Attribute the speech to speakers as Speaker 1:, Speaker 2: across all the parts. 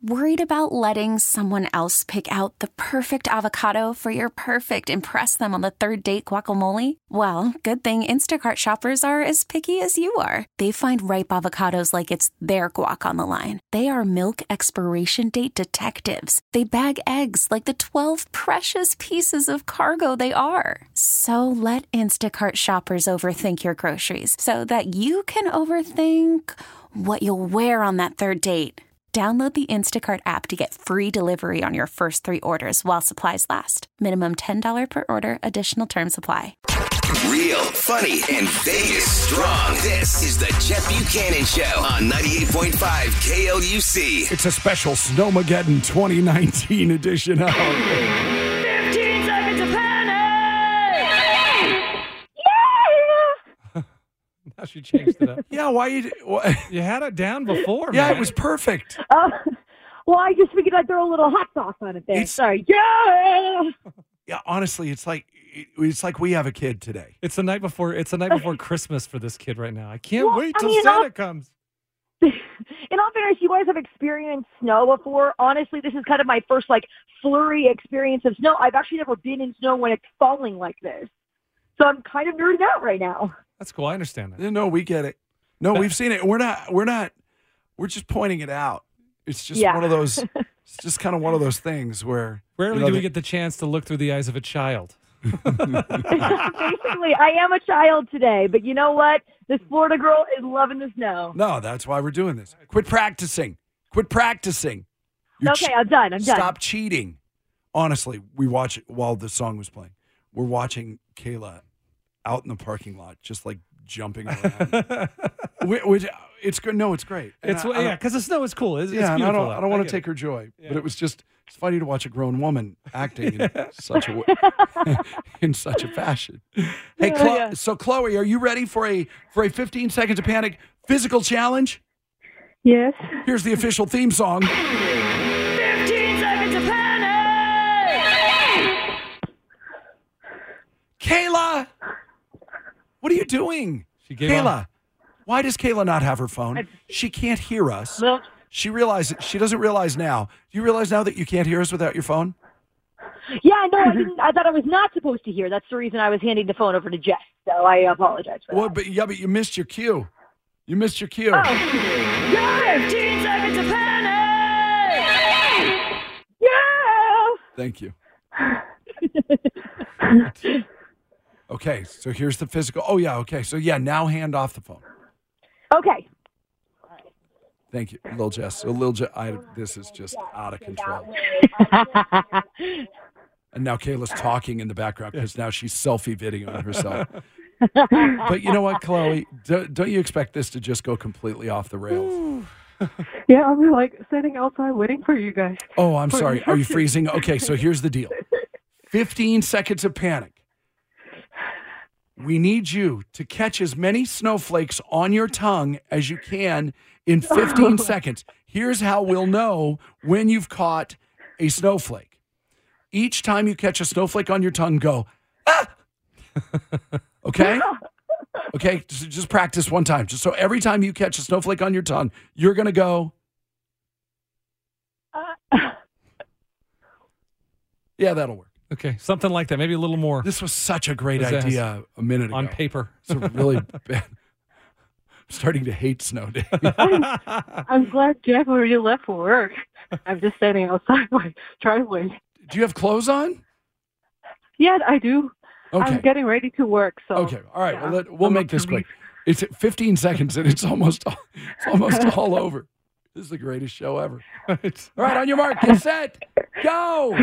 Speaker 1: Worried about letting someone else pick out the perfect avocado for your perfect impress them on the third date guacamole? Well, good thing Instacart shoppers are as picky as you are. They find ripe avocados like it's their guac on the line. They are milk expiration date detectives. They bag eggs like the 12 precious pieces of cargo they are. So let Instacart shoppers overthink your groceries so that you can overthink what you'll wear on that third date. Download the Instacart app to get free delivery on your first 3 orders while supplies last. Minimum $10 per order. Additional terms apply.
Speaker 2: Real, funny, and Vegas strong. This is the Jeff Buchanan Show on 98.5 KLUC.
Speaker 3: It's a special Snowmageddon 2019 edition of
Speaker 4: 15 seconds of panic!
Speaker 5: Now she changed it up.
Speaker 3: Yeah, why
Speaker 5: You had it down before,
Speaker 3: Yeah,
Speaker 5: man.
Speaker 3: it was perfect.
Speaker 4: Well, I just figured I'd throw a little hot sauce on it there. Sorry. Yeah!
Speaker 3: Yeah, honestly, it's like we have a kid today.
Speaker 5: It's the night before Christmas for this kid right now. I can't
Speaker 4: Well,
Speaker 5: wait
Speaker 4: I
Speaker 5: till
Speaker 4: mean,
Speaker 5: Santa comes.
Speaker 4: In all fairness, you guys have experienced snow before. Honestly, this is kind of my first, flurry experience of snow. I've actually never been in snow when it's falling like this. So I'm kind of nerding out right now.
Speaker 5: That's cool. I understand that.
Speaker 3: No, we get it. No, we've seen it. We're just pointing it out. It's just one of those. It's just kind of one of those things where
Speaker 5: Rarely do we get the chance to look through the eyes of a child.
Speaker 4: Basically, I am a child today, but you know what? This Florida girl is loving the snow.
Speaker 3: No, that's why we're doing this. Quit practicing.
Speaker 4: Okay, I'm done.
Speaker 3: Stop cheating. Honestly, we watch it while the song was playing. We're watching Kayla out in the parking lot, just like jumping around. Which it's good. No, it's great.
Speaker 5: Because the snow is cool. It's
Speaker 3: I
Speaker 5: beautiful.
Speaker 3: don't want to take her joy, but it's funny to watch a grown woman acting in such a in such a fashion. Hey, So Chloe, are you ready for a 15 seconds of panic physical challenge?
Speaker 4: Yes.
Speaker 3: Here's the official theme song.
Speaker 4: 15 seconds of panic!
Speaker 3: Kayla, what are you doing? Kayla, why does Kayla not have her phone? She can't hear us.
Speaker 4: Well,
Speaker 3: She doesn't realize now. Do you realize now that you can't hear us without your phone?
Speaker 4: yeah, no, I didn't. I thought I was not supposed to hear. That's the reason I was handing the phone over to Jess. So I apologize for that.
Speaker 3: But you missed your cue. You missed your cue.
Speaker 4: Oh. 15 seconds of panic! Yeah!
Speaker 3: Thank you. Okay, so here's the physical. Oh, yeah, okay. So, now hand off the phone.
Speaker 4: Okay.
Speaker 3: Thank you, Lil Jess. This is just out of control. And now Kayla's talking in the background because now she's selfie videoing herself. But you know what, Chloe? Don't you expect this to just go completely off the rails?
Speaker 6: Yeah, I'm sitting outside waiting for you guys.
Speaker 3: Oh, I'm sorry. Are you freezing? Okay, so here's the deal. 15 seconds of panic. We need you to catch as many snowflakes on your tongue as you can in 15 seconds. Here's how we'll know when you've caught a snowflake. Each time you catch a snowflake on your tongue, go, ah! Okay? Okay, just practice one time. Just so every time you catch a snowflake on your tongue, you're going to go. Yeah, that'll work.
Speaker 5: Okay, something like that. Maybe a little more.
Speaker 3: This was such a great idea a minute ago.
Speaker 5: On paper.
Speaker 3: It's a really bad. I'm starting to hate snow days.
Speaker 6: I'm glad Jeff already left for work. I'm just standing outside my driveway.
Speaker 3: Do you have clothes on?
Speaker 6: Yeah, I do.
Speaker 3: Okay.
Speaker 6: I'm getting ready to work. So
Speaker 3: okay. All right. Yeah. We'll make this quick. It's 15 seconds and it's almost all over. This is the greatest show ever. All right. On your mark, get set, go.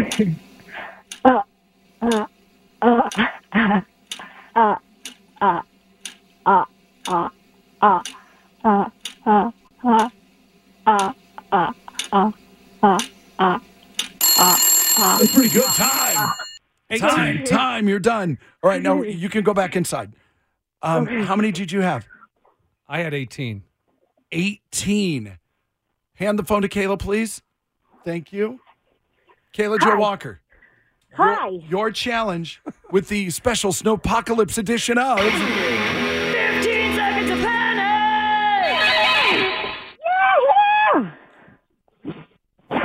Speaker 3: Pretty good time. Time. You're done. All right. Now you can go back inside. How many did you have?
Speaker 5: I had 18.
Speaker 3: 18. Hand the phone to Kayla, please. Thank you. Kayla Jo Walker.
Speaker 4: Hi.
Speaker 3: Your challenge with the special Snowpocalypse edition of
Speaker 4: 15 seconds of panic! Yeah!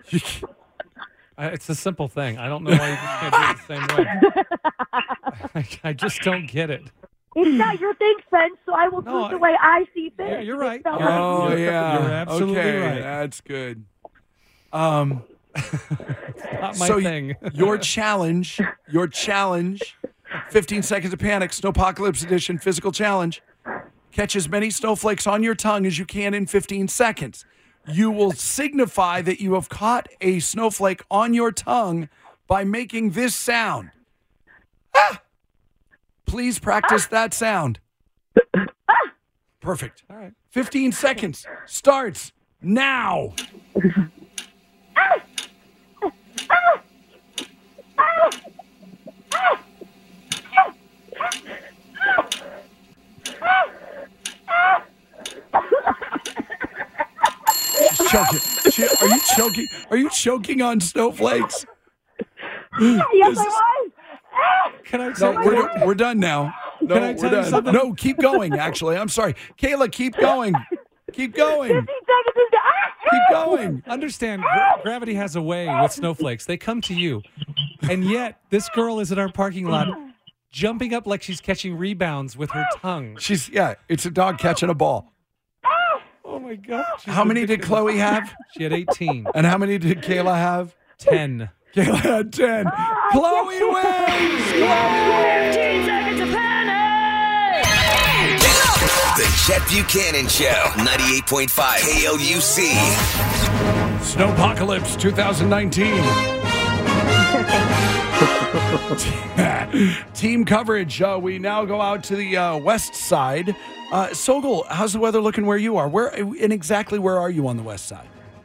Speaker 5: It's a simple thing. I don't know why you just can't do it the same way. I just don't get it.
Speaker 4: It's not your thing, Spence, so I will do it the way I see fit.
Speaker 5: Yeah, you're right.
Speaker 3: Oh, yeah.
Speaker 5: You're absolutely right.
Speaker 3: That's good.
Speaker 5: Not my thing.
Speaker 3: Your challenge, 15 Seconds of Panic, Snowpocalypse Edition physical challenge. Catch as many snowflakes on your tongue as you can in 15 seconds. You will signify that you have caught a snowflake on your tongue by making this sound. Ah! Please practice that sound. Perfect.
Speaker 5: All right.
Speaker 3: 15 seconds starts now. She's choking. Are you choking? Are you choking on snowflakes?
Speaker 4: Yes, I was.
Speaker 5: Can I tell
Speaker 3: No, we're done now. No,
Speaker 5: Can I tell you something?
Speaker 3: No, keep going, actually. I'm sorry. Kayla, keep going. Keep going.
Speaker 4: 15 seconds is
Speaker 3: Keep going.
Speaker 5: Understand, gravity has a way with snowflakes. They come to you. And yet, this girl is in our parking lot jumping up like she's catching rebounds with her tongue.
Speaker 3: It's a dog catching a ball.
Speaker 5: Oh, my God.
Speaker 3: How many did Chloe have?
Speaker 5: She had 18.
Speaker 3: And how many did Kayla have?
Speaker 5: 10.
Speaker 3: Kayla had 10. Chloe wins!
Speaker 4: 15 seconds of panic!
Speaker 2: The Chet Buchanan Show, 98.5 KLUC.
Speaker 3: Snowpocalypse 2019. Team coverage. We now go out to the west side. Sogol, how's the weather looking where you are? Where are you on the west side?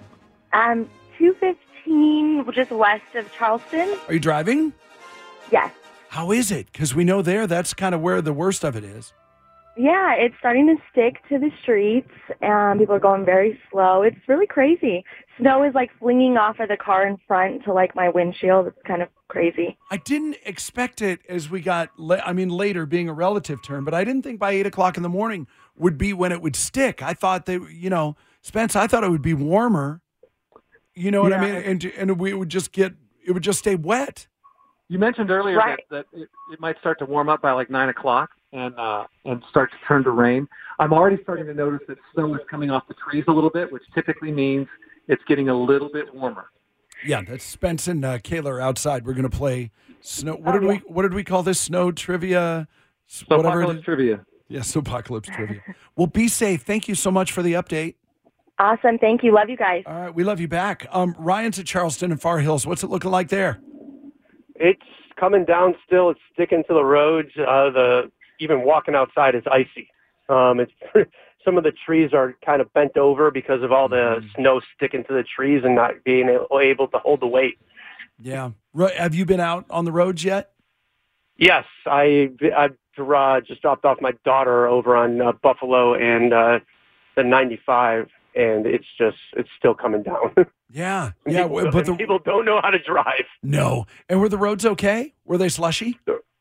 Speaker 7: 215, just west of Charleston.
Speaker 3: Are you driving?
Speaker 7: Yes.
Speaker 3: How is it? Because we know that's kind of where the worst of it is.
Speaker 7: Yeah, it's starting to stick to the streets, and people are going very slow. It's really crazy. Snow is like flinging off of the car in front to like my windshield. It's kind of crazy.
Speaker 3: I didn't expect it as we got, later being a relative term, but I didn't think by 8 o'clock in the morning would be when it would stick. I thought Spence, I thought it would be warmer. You know what I mean? And it would just stay wet.
Speaker 8: You mentioned earlier that it might start to warm up by like 9 o'clock and start to turn to rain. I'm already starting to notice that snow is coming off the trees a little bit, which typically means it's getting a little bit warmer.
Speaker 3: Yeah, that's Spence and Kayla are outside. We're going to play snow. What did we call this? Snow trivia?
Speaker 8: Snowpocalypse trivia.
Speaker 3: Yeah, Snowpocalypse trivia. Well, be safe. Thank you so much for the update.
Speaker 7: Awesome. Thank you. Love you guys.
Speaker 3: All right, we love you back. Ryan's at Charleston and Far Hills. What's it looking like there?
Speaker 9: It's coming down still. It's sticking to the roads. Even walking outside is icy. Some of the trees are kind of bent over because of all the snow sticking to the trees and not being able to hold the weight.
Speaker 3: Yeah. Have you been out on the roads yet?
Speaker 9: Yes, I just dropped off my daughter over on Buffalo and the 95, and it's still coming down.
Speaker 3: Yeah.
Speaker 9: But people don't know how to drive.
Speaker 3: No. And were the roads okay? Were they slushy?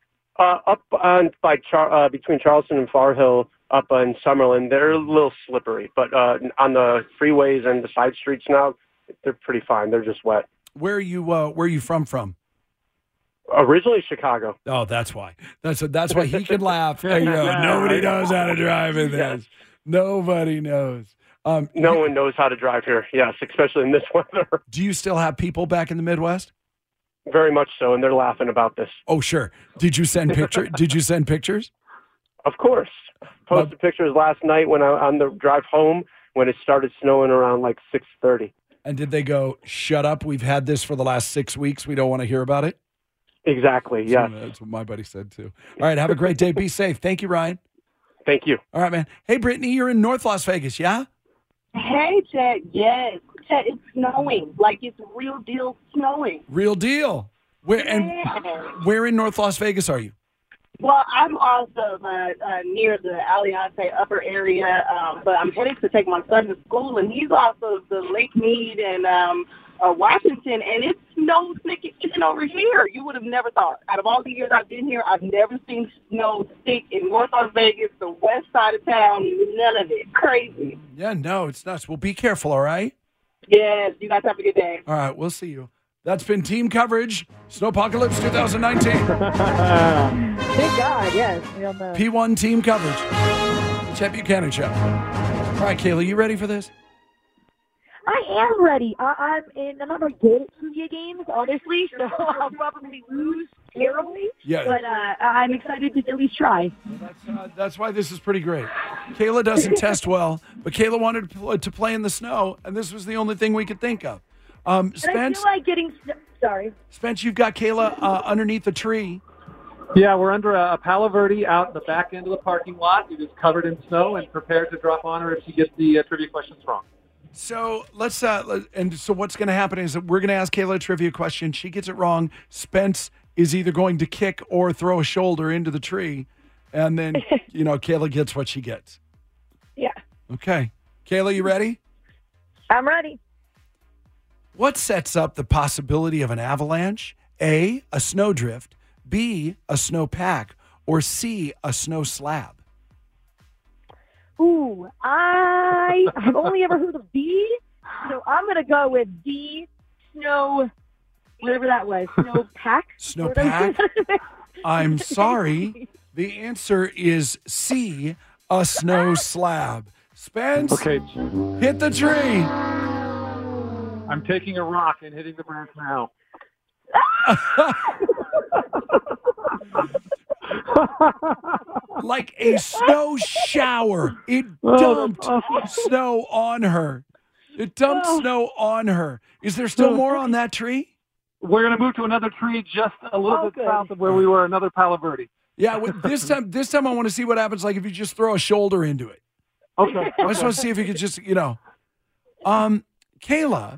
Speaker 9: Up on between Charleston and Far Hill, up in Summerlin, they're a little slippery. But on the freeways and the side streets now, they're pretty fine. They're just wet.
Speaker 3: Where are you from?
Speaker 9: Originally Chicago.
Speaker 3: Oh, that's why. That's why he can laugh. There you go. Nobody knows how to drive in this. Yes. Nobody knows.
Speaker 9: No one knows how to drive here. Yes, especially in this weather.
Speaker 3: Do you still have people back in the Midwest?
Speaker 9: Very much so, and they're laughing about this.
Speaker 3: Oh, sure. Did you send pictures?
Speaker 9: Of course. Posted pictures last night when on the drive home when it started snowing around like 6:30.
Speaker 3: And did they go, shut up, we've had this for the last 6 weeks, we don't want to hear about it?
Speaker 9: Exactly, yes.
Speaker 3: That's what my buddy said, too. All right, have a great day. Be safe. Thank you, Ryan.
Speaker 9: Thank you.
Speaker 3: All right, man. Hey, Brittany, you're in North Las Vegas, yeah?
Speaker 6: Hey, Chet. Yes. Chet, it's snowing. Like it's real deal snowing.
Speaker 3: Real deal. Where in North Las Vegas are you?
Speaker 6: Well, I'm also near the Aliante upper area, but I'm headed to take my son to school, and he's also the Lake Mead and Washington, and it's snow sticking over here. You would have never thought. Out of all the years I've been here, I've never seen snow stick in North Las Vegas, the west side of town, none of it. Crazy.
Speaker 3: Yeah, no, it's nuts. Well, be careful, all right?
Speaker 6: Yes, you guys have a good day.
Speaker 3: All right, we'll see you. That's been Team Coverage, Snowpocalypse 2019.
Speaker 4: Thank God, yes. We all know.
Speaker 3: P1 Team Coverage. The Chet Buchanan Show. All right, Kayla, you ready for this?
Speaker 4: I am ready. I'm not very good at trivia games, honestly, so I'll probably lose terribly.
Speaker 3: Yeah.
Speaker 4: But I'm excited to at least try.
Speaker 3: That's why this is pretty great. Kayla doesn't test well, but Kayla wanted to play in the snow, and this was the only thing we could think of. Spence,
Speaker 4: And I feel like getting... Sorry.
Speaker 3: Spence, you've got Kayla underneath a tree.
Speaker 8: Yeah, we're under a Palo Verde out in the back end of the parking lot. It is covered in snow and prepared to drop on her if she gets the trivia questions wrong.
Speaker 3: So let's so what's going to happen is that we're going to ask Kayla a trivia question. She gets it wrong. Spence is either going to kick or throw a shoulder into the tree, and then Kayla gets what she gets.
Speaker 4: Yeah.
Speaker 3: Okay, Kayla, you ready?
Speaker 4: I'm ready.
Speaker 3: What sets up the possibility of an avalanche? A, a snowdrift. B, a snowpack. Or C, a snow slab.
Speaker 4: Ooh, I've only ever heard of B, so I'm going to go with B, snow, whatever that was, snowpack.
Speaker 3: Snowpack? I'm sorry. The answer is C, a snow slab. Spence,
Speaker 8: Okay.
Speaker 3: hit the tree.
Speaker 8: I'm taking a rock and hitting the branch now.
Speaker 3: Like a snow shower. It dumped snow on her. It dumped snow on her. Is there still more on that tree?
Speaker 8: We're going to move to another tree just a little bit south of where we were, another Palo Verde.
Speaker 3: Yeah, this time I want to see what happens like if you just throw a shoulder into it.
Speaker 8: Okay.
Speaker 3: I just want to see if you could just, Kayla.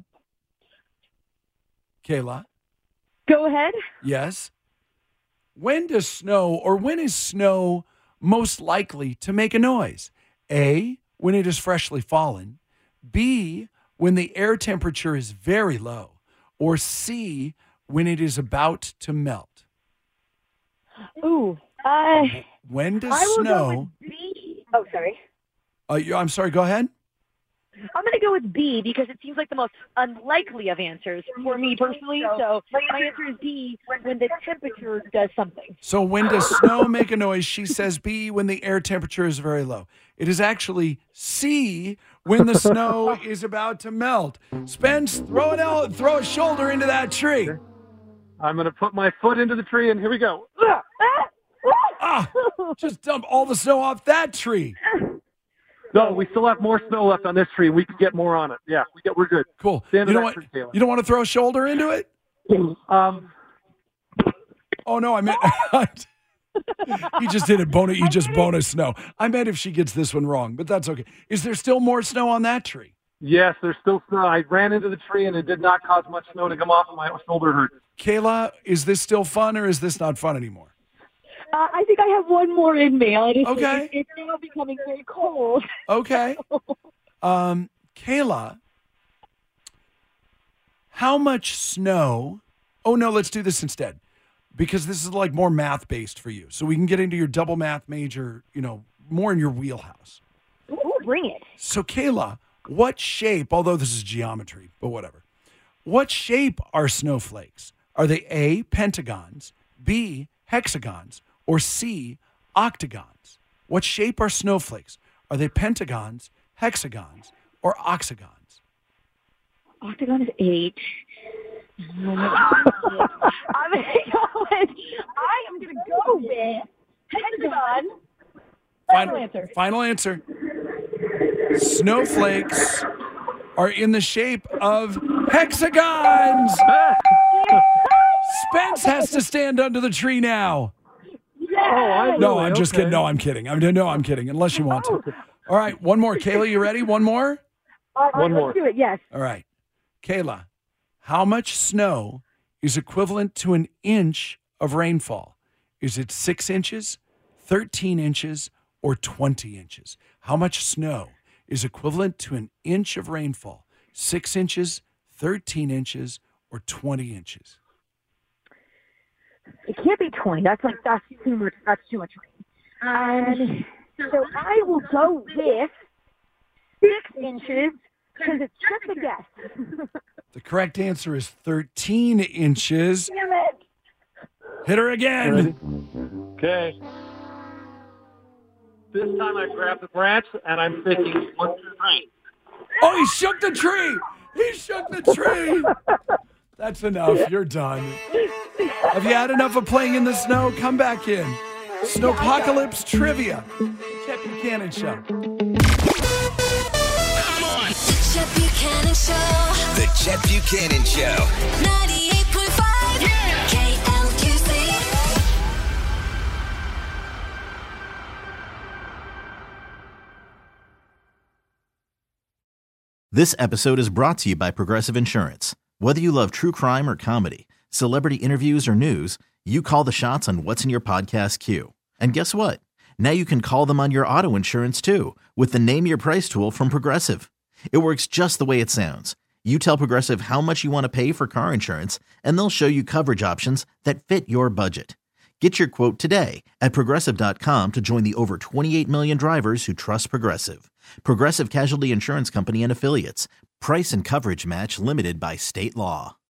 Speaker 4: Go ahead.
Speaker 3: Yes. When is snow most likely to make a noise? A, when it is freshly fallen. B, when the air temperature is very low. Or C, when it is about to melt.
Speaker 4: Ooh,
Speaker 3: When does
Speaker 4: I will
Speaker 3: snow...
Speaker 4: go with B. Oh, sorry.
Speaker 3: I'm sorry, go ahead.
Speaker 4: I'm going to go with B because it seems like the most unlikely of answers for me personally. So my answer is B, when the temperature does something.
Speaker 3: So when does snow make a noise? She says B, when the air temperature is very low. It is actually C, when the snow is about to melt. Spence, throw a shoulder into that tree.
Speaker 8: I'm going to put my foot into the tree, and here we go.
Speaker 3: Just dump all the snow off that tree.
Speaker 8: No, we still have more snow left on this tree. We can get more on it. Yeah, we're good.
Speaker 3: Cool.
Speaker 8: Stand
Speaker 3: You
Speaker 8: to
Speaker 3: know
Speaker 8: that
Speaker 3: what?
Speaker 8: tree, Taylor.
Speaker 3: You don't want to throw a shoulder into it? Oh no, I meant he just did it. You just bonus snow. I meant if she gets this one wrong, but that's okay. Is there still more snow on that tree?
Speaker 8: Yes, there's still snow. I ran into the tree, and it did not cause much snow to come off, and my shoulder hurt.
Speaker 3: Kayla, is this still fun or is this not fun anymore?
Speaker 4: I think I have one more in me.
Speaker 3: Okay.
Speaker 4: It's now becoming very cold.
Speaker 3: Okay. Kayla, how much snow? Oh, no, let's do this instead because this is like more math-based for you. So we can get into your double math major, more in your wheelhouse.
Speaker 4: Ooh, bring it.
Speaker 3: So, Kayla, what shape, although this is geometry, but whatever, what shape are snowflakes? Are they A, pentagons, B, hexagons, or C, octagons? What shape are snowflakes? Are they pentagons, hexagons, or octagons?
Speaker 4: Octagon is 8. I am going to go with hexagon.
Speaker 3: Final answer. Snowflakes are in the shape of hexagons. Spence has to stand under the tree now. No, I'm just kidding. No, I'm kidding. I'm kidding. Unless you want to. All right, one more. Kayla, you ready? One more?
Speaker 8: One more.
Speaker 4: Let's do it, yes.
Speaker 3: All right. Kayla, how much snow is equivalent to an inch of rainfall? Is it 6 inches, 13 inches, or 20 inches? How much snow is equivalent to an inch of rainfall? 6 inches, 13 inches, or 20 inches?
Speaker 4: It can't be 20. That's too much. That's too much rain. So I will go with 6 inches Because it's just a guess.
Speaker 3: The correct answer is 13 inches.
Speaker 4: Damn it.
Speaker 3: Hit her again.
Speaker 8: Okay. This time I grab the branch and I'm thinking 1, 2, 3.
Speaker 3: Oh, he shook the tree. He shook the tree. That's enough. You're done. Have you had enough of playing in the snow? Come back in. Snowpocalypse Trivia. Chet Buchanan Show.
Speaker 2: Come on.
Speaker 10: The Chet Buchanan Show.
Speaker 2: The Chet Buchanan Show.
Speaker 10: 98.5 KLQC.
Speaker 11: This episode is brought to you by Progressive Insurance. Whether you love true crime or comedy, celebrity interviews or news, you call the shots on what's in your podcast queue. And guess what? Now you can call them on your auto insurance too with the Name Your Price tool from Progressive. It works just the way it sounds. You tell Progressive how much you want to pay for car insurance, and they'll show you coverage options that fit your budget. Get your quote today at Progressive.com to join the over 28 million drivers who trust Progressive. Progressive Casualty Insurance Company and Affiliates. Price and coverage match limited by state law.